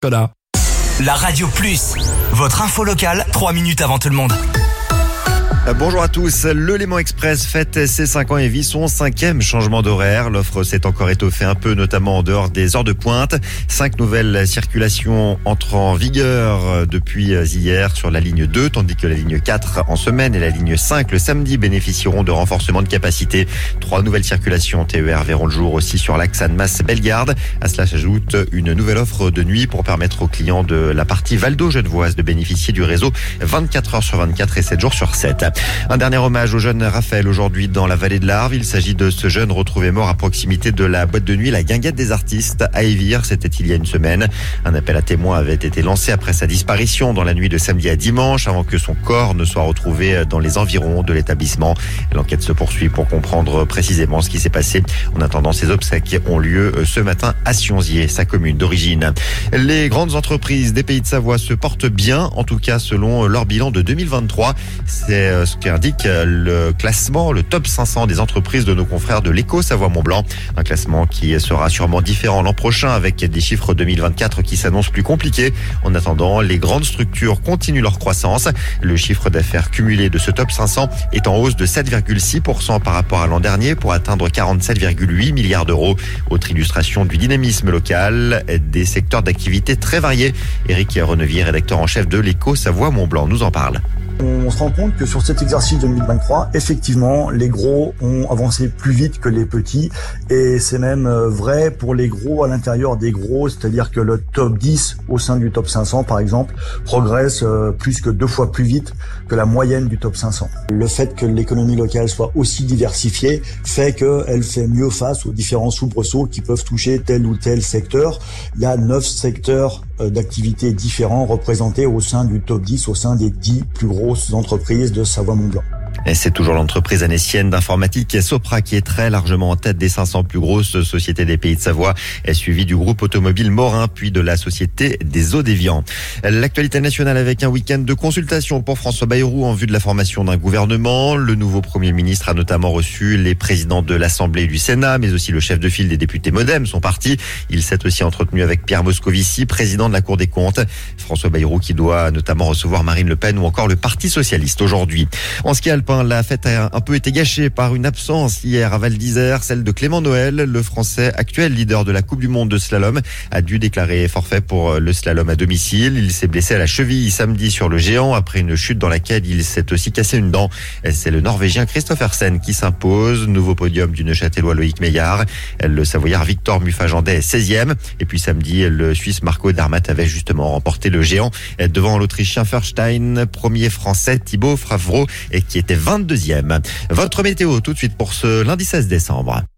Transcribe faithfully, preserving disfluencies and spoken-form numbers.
Voilà. La Radio Plus, votre info locale, trois minutes avant tout le monde. Bonjour à tous. Le Léman Express fête ses cinq ans et vit son cinquième changement d'horaire. L'offre s'est encore étoffée un peu, notamment en dehors des heures de pointe. Cinq nouvelles circulations entrent en vigueur depuis hier sur la ligne deux, tandis que la ligne quatre en semaine et la ligne cinq le samedi bénéficieront de renforcement de capacité. Trois nouvelles circulations T E R verront le jour aussi sur l'axe Annemasse-Bellegarde. À cela s'ajoute une nouvelle offre de nuit pour permettre aux clients de la partie Val-d'Eau-Genevoise de bénéficier du réseau vingt-quatre heures sur vingt-quatre et sept jours sur sept. Un dernier hommage au jeune Raphaël aujourd'hui dans la vallée de l'Arve. Il s'agit de ce jeune retrouvé mort à proximité de la boîte de nuit La Guinguette des Artistes à Évire. C'était il y a une semaine. Un appel à témoins avait été lancé après sa disparition dans la nuit de samedi à dimanche avant que son corps ne soit retrouvé dans les environs de l'établissement. L'enquête se poursuit pour comprendre précisément ce qui s'est passé. En attendant, ces obsèques ont lieu ce matin à Sionzier, sa commune d'origine. Les grandes entreprises des Pays de Savoie se portent bien, en tout cas selon leur bilan de deux mille vingt-trois. C'est ce qu'indique le classement, le top cinq cents des entreprises de nos confrères de l'Éco Savoie-Mont-Blanc. Un classement qui sera sûrement différent l'an prochain avec des chiffres deux mille vingt-quatre qui s'annoncent plus compliqués. En attendant, les grandes structures continuent leur croissance. Le chiffre d'affaires cumulé de ce top cinq cents est en hausse de sept virgule six pour cent par rapport à l'an dernier pour atteindre quarante-sept virgule huit milliards d'euros. Autre illustration du dynamisme local, des secteurs d'activité très variés. Éric Renevier, rédacteur en chef de l'Éco Savoie-Mont-Blanc, nous en parle. On se rend compte que sur cet exercice deux mille vingt-trois, effectivement, les gros ont avancé plus vite que les petits. Et c'est même vrai pour les gros à l'intérieur des gros, c'est-à-dire que le top dix au sein du top cinq cents, par exemple, progresse plus que deux fois plus vite que la moyenne du top cinq cents. Le fait que l'économie locale soit aussi diversifiée fait qu'elle fait mieux face aux différents soubresauts qui peuvent toucher tel ou tel secteur. Il y a neuf secteurs d'activités différents représentés au sein du top dix, au sein des dix plus grosses entreprises de Savoie-Mont-Blanc. Et c'est toujours l'entreprise annécienne d'informatique Sopra qui est très largement en tête des cinq cents plus grosses sociétés des Pays de Savoie, suivie du groupe automobile Morin, puis de la société des Eaux d'Évian. L'actualité nationale avec un week-end de consultation pour François Bayrou en vue de la formation d'un gouvernement. Le nouveau Premier ministre a notamment reçu les présidents de l'Assemblée et du Sénat, mais aussi le chef de file des députés Modem, son parti. Il s'est aussi entretenu avec Pierre Moscovici, président de la Cour des comptes. François Bayrou qui doit notamment recevoir Marine Le Pen ou encore le Parti socialiste aujourd'hui. En ski alpin, la fête a un peu été gâchée par une absence hier à Val d'Isère, celle de Clément Noël. Le Français, actuel leader de la Coupe du Monde de slalom, a dû déclarer forfait pour le slalom à domicile. Il s'est blessé à la cheville samedi sur le géant après une chute dans laquelle il s'est aussi cassé une dent. C'est le Norvégien Kristoffersen qui s'impose. Nouveau podium du Neuchâtelois Loïc Meillard. Le Savoyard Victor Muffagendet est seizième. Et puis samedi, le Suisse Marco Darmat avait justement remporté le géant devant l'Autrichien Furstein, premier Français Thibaut Favreau qui était vingt-deuxième. Votre météo tout de suite pour ce lundi seize décembre.